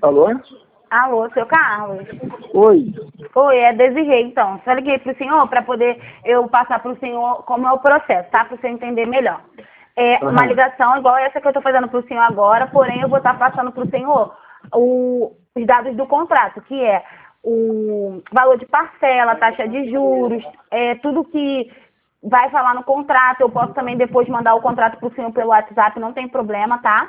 Alô? Alô, seu Carlos? Oi. Oi, é Desirê, então. Só liguei pro senhor para poder eu passar pro senhor como é o processo, tá? Para você entender melhor. É uma ligação igual essa que eu tô fazendo pro senhor agora, porém eu vou estar passando pro senhor os dados do contrato, que é o valor de parcela, taxa de juros, tudo que vai falar no contrato. Eu posso também depois mandar o contrato pro senhor pelo WhatsApp, não tem problema, tá?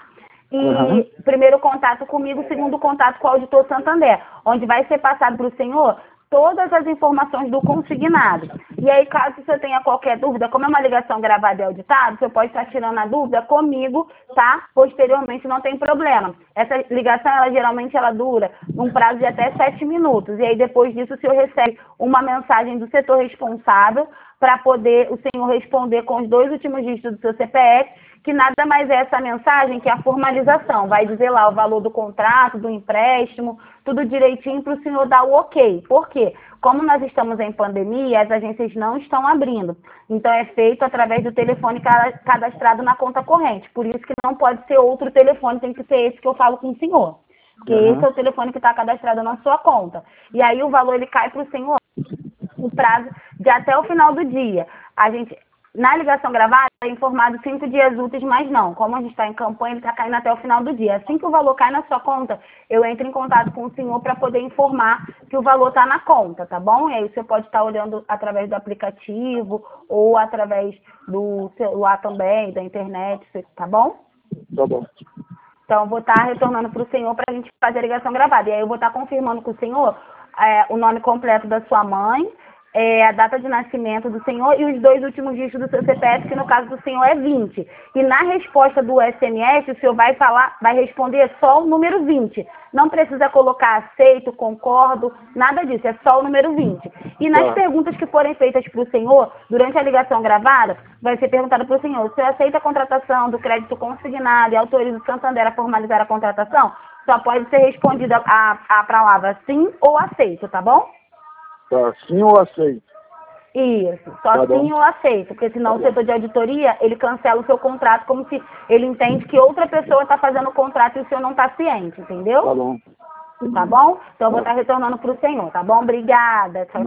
E primeiro contato comigo, segundo contato com o auditor Santander, onde vai ser passado para o senhor todas as informações do consignado. E aí, caso você tenha qualquer dúvida, como é uma ligação gravada e auditada, você pode estar tirando a dúvida comigo, tá? Posteriormente, não tem problema. Essa ligação, geralmente, ela dura um prazo de até 7 minutos. E aí, depois disso, o senhor recebe uma mensagem do setor responsável para poder o senhor responder com os 2 últimos dígitos do seu CPF, que nada mais é essa mensagem que a formalização. Vai dizer lá o valor do contrato, do empréstimo, tudo direitinho para o senhor dar o ok. Por quê? Como nós estamos em pandemia, as agências não estão abrindo. Então, é feito através do telefone cadastrado na conta corrente. Por isso que não pode ser outro telefone, tem que ser esse que eu falo com o senhor. Porque esse é o telefone que está cadastrado na sua conta. E aí o valor ele cai para o senhor o prazo de até o final do dia. A gente... Na ligação gravada, é informado 5 dias úteis, mas não. Como a gente está em campanha, ele está caindo até o final do dia. Assim que o valor cai na sua conta, eu entro em contato com o senhor para poder informar que o valor está na conta, tá bom? E aí você pode estar olhando através do aplicativo ou através do celular também, da internet, tá bom? Tá bom. Então, eu vou estar retornando para o senhor para a gente fazer a ligação gravada. E aí eu vou estar confirmando com o senhor o nome completo da sua mãe, a data de nascimento do senhor e os 2 últimos dígitos do seu CPF, que no caso do senhor é 20. E na resposta do SMS, o senhor vai responder só o número 20. Não precisa colocar aceito, concordo, nada disso, é só o número 20. E nas perguntas que forem feitas para o senhor, durante a ligação gravada, vai ser perguntado para o senhor: o senhor aceita a contratação do crédito consignado e autoriza o Santander a formalizar a contratação? Só pode ser respondida a palavra sim ou aceito, tá bom? Tá, sim ou aceito? Isso, só sim ou aceito, porque senão o setor de auditoria, ele cancela o seu contrato como se ele entende que outra pessoa está fazendo o contrato e o senhor não está ciente, entendeu? Tá bom. Tá bom? Então eu vou estar retornando para o senhor, tá bom? Obrigada. Tchau.